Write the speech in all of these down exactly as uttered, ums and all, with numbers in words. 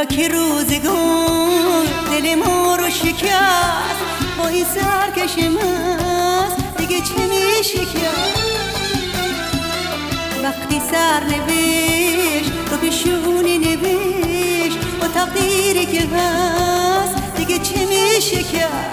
حالا که روزگار دل ما رو شکست، با این سرکش مست دیگه چه میشه کرد؟ وقتی سر نوشت رو پیشونی نوشت، با تقدیری که هست دیگه چه میشه کرد؟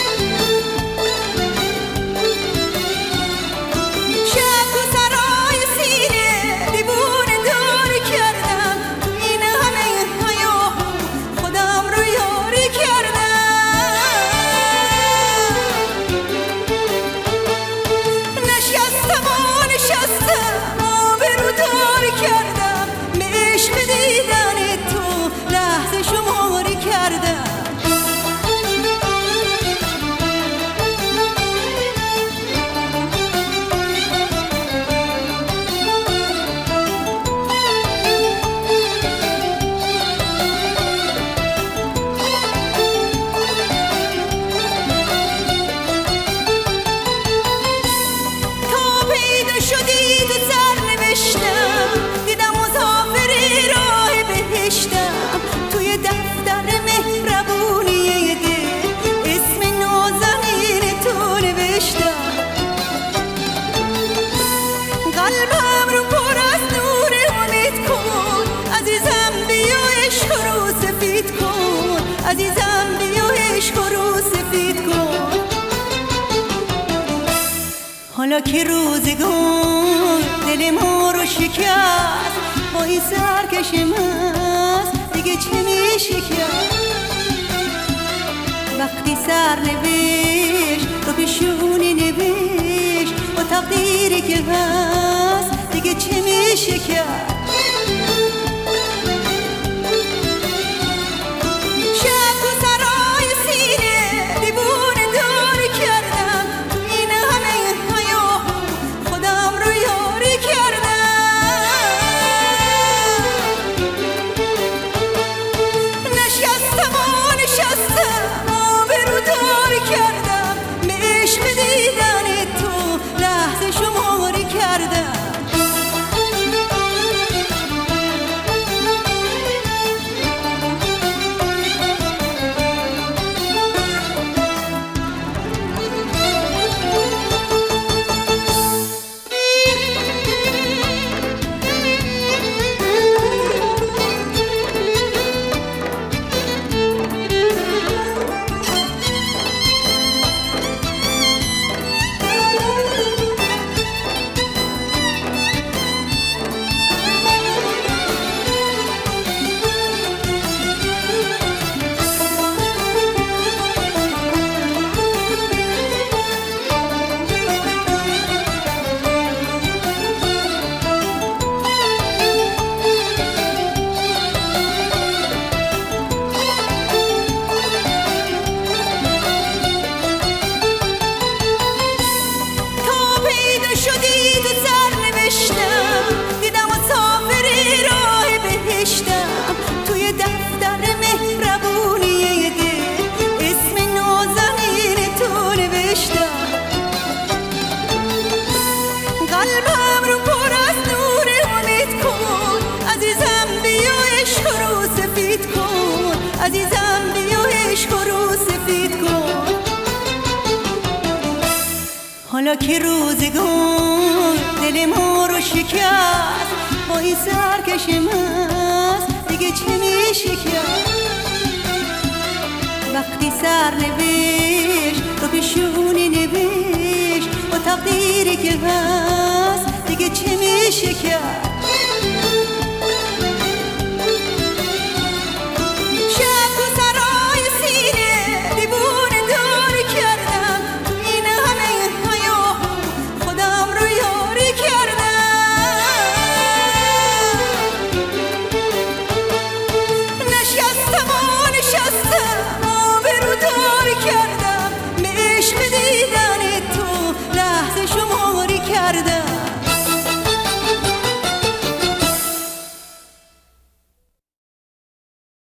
قلبم رو پر از نور امید کن، عزیزم بیا عشق رو سفید کن، عزیزم بیا عشق رو سفید کن. حالا که روزگار دل ما رو شکست، با این سرکش مست دیگه چه میشه کرد؟ وقتی سر نوشت رو پیشونی نوشت، با تقدیری که هست دیگه چه میشه کرد؟ قلبم رو پر از نور امید کن، عزیزم بیا عشق رو سفید کن، عزیزم بیا عشق رو سفید کن. حالا که روزگار دل ما رو شکست، با این سرکش مست دیگه چه میشه کرد؟ وقتی سر نوشت رو پیشونی نوشت، با تقدیری که هست دیگه چه میشه کرد؟